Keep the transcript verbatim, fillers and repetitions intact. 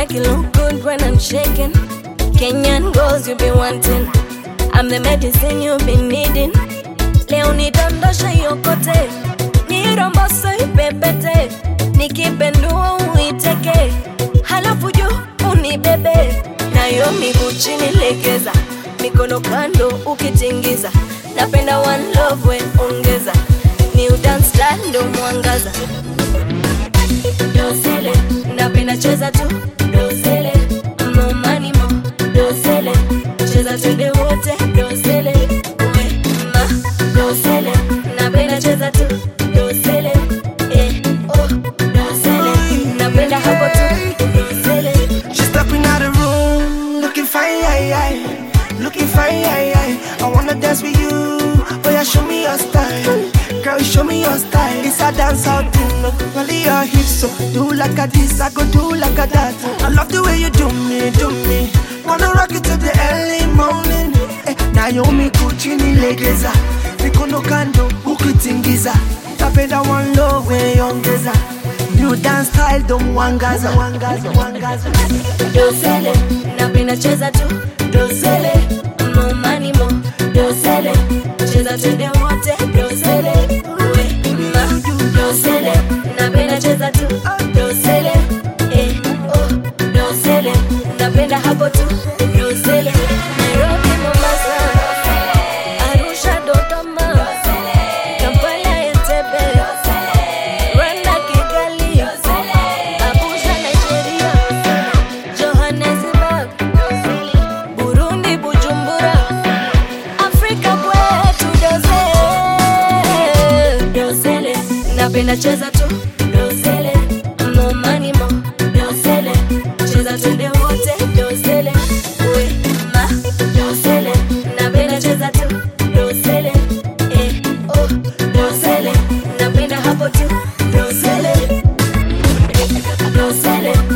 make it look good when I'm shaking. Kenyan girls you be wanting, I'm the medicine you be needing. Leo nidondosha yokote, niromboso ipepete, nikipendua uiteke, halafu juu unibebe. Nayo miguu chini legeza, mikono kando ukitingiza. Napenda one love we ongeza, new dance style ndo mwangaza. Dosele, napenda cheza tu, dosele, mo money mo, dosele, cheza twende wote, dosele, we ma, dosele, napenda cheza tu, dosele, eh, oh, dosele, napenda hapo tu, dosele. She's stepping out the room, looking fine, aye, aye. Looking fine, aye, aye. I wanna dance with you, oh yeah, show me your style. Girl, show me your style. It's a dance out thing, look, only your hips. So do like a this, I go do like a that. I love the way you do me, do me. Wanna rock it till the early morning. Eh, Naomi kuchini legeza, mikono kando ukitingiza. Napenda one love we ongeza, new dance style don't wangaza, wangaza, wangaza. Dosele, napenda cheza tu, dosele, mo money mo, dosele, cheza twende wote, dosele, we ma, dosele, napenda cheza tu, dosele, eh, oh, dosele, napenda hapo tu, dosele. Nairobi Mombasa, Arusha Dodoma, Kampala Entebbe, Rwanda Kigali, Abuja Nigeria, Johannesburg, Burundi Bujumbura, Afrika kwetu dosele. Dosele, napenda cheza tu, dosele, mo money mo, dosele, cheza twende wote, dosele, we ma, dosele, napenda cheza tu, dosele, eh, oh, dosele, napenda hapo tu, dosele, dosele.